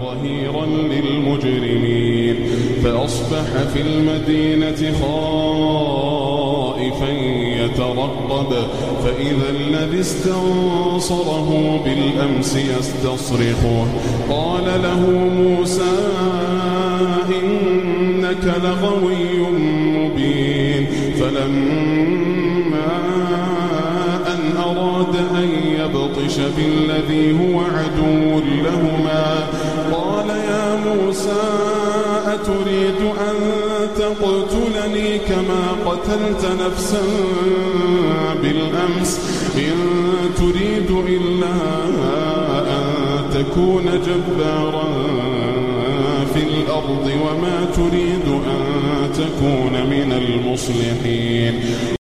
ظهيرا للمجرمين فأصبح في المدينة خائفا يترقب فإذا الذي استنصره بالأمس يستصرخه قال له موسى إنك لغوي مبين فلما أن أراد أن يبطش بالذي هو عدو لهما قال يا موسى أتريد أن تقتلني كما قتلت نفسا بالأمس إن تريد إلا أن تكون جبارا في الأرض وما تريد أن تكون من المصلحين